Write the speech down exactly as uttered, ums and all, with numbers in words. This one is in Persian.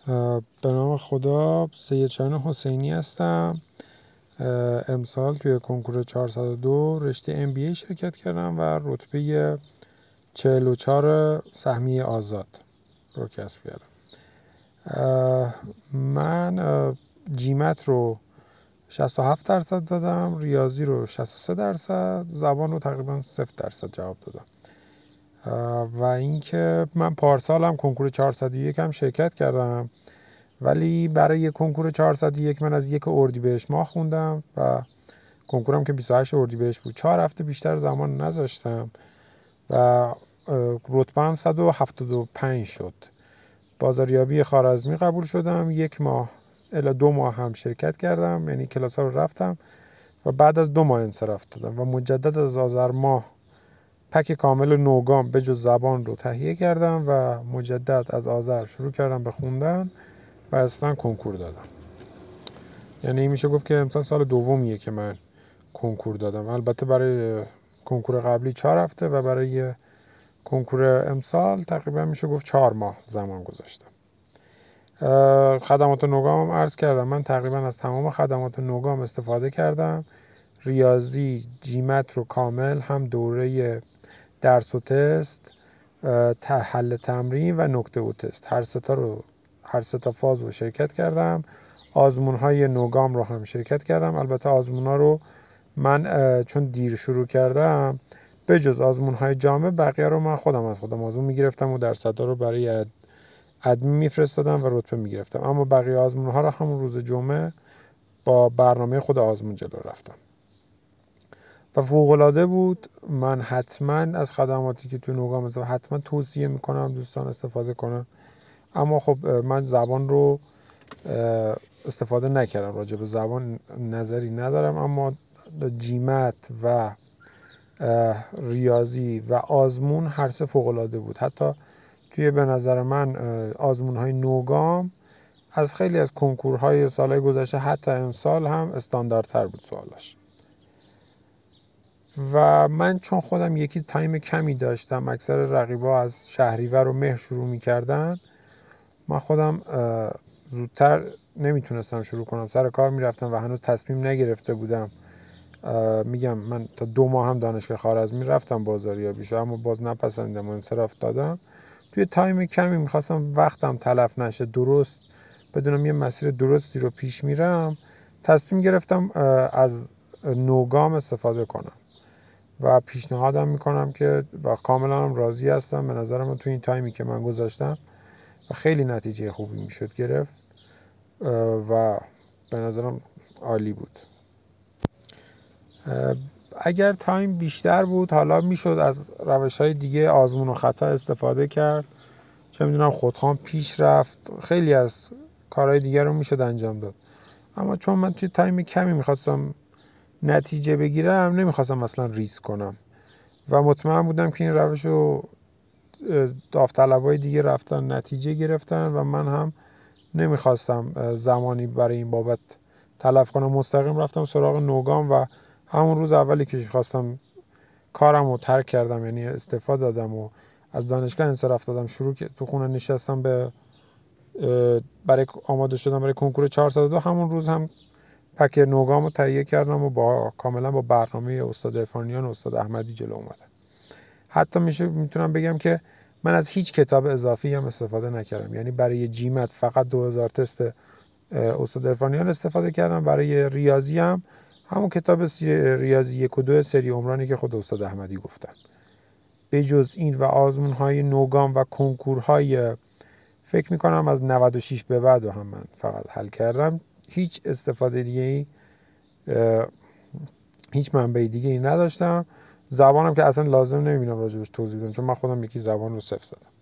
به نام خدا، سید شاهین حسینی هستم. امسال توی کنکور چهارصد و دو رشته ام بی ای شرکت کردم و رتبه چهل و چهار سهمیه آزاد رو کسب کردم. من جیمت رو شصت و هفت درصد زدم، ریاضی رو شصت و سه درصد، زبان رو تقریبا صفر درصد جواب دادم. و اینکه من پارسال هم کنکور چهارصد و یک هم شرکت کردم، ولی برای کنکور چهارصد و یک من از یک اردیبهشت ماه خوندم و کنکورم که بیست و هشت اردیبهشت بود، چهار هفته بیشتر زمان نذاشتم و رتبه هم صد و هفتاد و پنج شد. بازاریابی خوارزمی قبول شدم، یک ماه الی دو ماه هم شرکت کردم، یعنی کلاس ها رو رفتم و بعد از دو ماه انصراف دادم و مجدد از آذر ماه پک کامل نوگام به جز زبان رو تهیه کردم و مجدد از آذر شروع کردم به خوندن و اصلا کنکور دادم. یعنی میشه گفت که امسال سال دومیه که من کنکور دادم. البته برای کنکور قبلی چهار هفته و برای کنکور امسال تقریبا میشه گفت چهار ماه زمان گذاشتم. خدمات نوگام هم عرض کردم، من تقریبا از تمام خدمات نوگام استفاده کردم. ریاضی جیمت رو کامل، هم دوره درس و تست، حل تمرین و نکته و تست، هر ستا رو هر ستا فاز رو شرکت کردم. آزمون های نوگام رو هم شرکت کردم. البته آزمون ها رو من چون دیر شروع کردم، به جز آزمون های جامع بقیه رو من خودم از خودم آزمون میگرفتم و درصدا رو برای ادمین میفرستادم و رتبه میگرفتم، اما بقیه آزمون ها رو همون روز جمعه با برنامه خود آزمون جلو رفتم و فوق‌العاده بود. من حتما از خدماتی که تو نوگام هست حتما توصیه میکنم دوستان استفاده کنن، اما خب من زبان رو استفاده نکردم، راجع به زبان نظری ندارم، اما جیمت و ریاضی و آزمون هر سه فوق‌العاده بود. حتی توی به نظر من آزمون های نوگام از خیلی از کنکورهای سالهای گذشته حتی امسال هم استانداردتر بود سوالاش. و من چون خودم یکی تایم کمی داشتم، اکثر رقیبا از شهریور و مهر شروع می‌کردن، من خودم زودتر نمیتونستم شروع کنم، سر کار میرفتم و هنوز تصمیم نگرفته بودم. میگم من تا دو ماه هم دانشگاه خوارزمی رفتم بازاریابی شو، اما باز نپسندیدم و انصراف دادم. توی تایم کمی میخواستم وقتم تلف نشه، درست بدونم یه مسیر درستی رو پیش میرم، تصمیم گرفتم از نوگام استفاده کنم و پیشنهادم میکنم که و کاملا هم راضی هستم. به نظر من توی این تایمی که من گذاشتم و خیلی نتیجه خوبی میشد گرفت و به نظرم عالی بود. اگر تایم بیشتر بود حالا میشد از روش‌های دیگه آزمون و خطا استفاده کرد، چه میدونم خودخوان پیش رفت، خیلی از کارهای دیگر رو میشد انجام داد، اما چون من توی تایم کمی میخواستم نتیجه بگیرم نمیخواستم اصلا ریسک کنم و مطمئن بودم که این روش رو داوطلبای دیگه رفتن نتیجه گرفتن و من هم نمیخواستم زمانی برای این بابت تلف کنم. مستقیم رفتم سراغ نوگام و همون روز اولی که خواستم کارم رو ترک کردم، یعنی استعفا دادم و از دانشگاه انصراف دادم، شروع تو خونه نشستم به برای آماده شدم برای کنکور چهارصد و دو. همون روز هم پک نوگام رو تهیه کردم و با کاملا با برنامه استاد عرفانیان و استاد احمدی جلو اومدم. حتی میشه میتونم بگم که من از هیچ کتاب اضافی هم استفاده نکردم، یعنی برای جیمت فقط دو هزار تست استاد عرفانیان استفاده کردم، برای ریاضی هم همون کتاب ریاضی یک و دو سری عمرانی که خود استاد احمدی گفتن. به جز این و آزمون های نوگام و کنکورهای فکر میکنم از نود و شش به بعد هم من فقط حل کردم. هیچ استفاده دیگه ای هیچ منبع دیگه ای نداشتم. زبانم که اصلا لازم نمیبینم راجبش توضیح بدم، چون من خودم یکی زبان رو صفر زدم.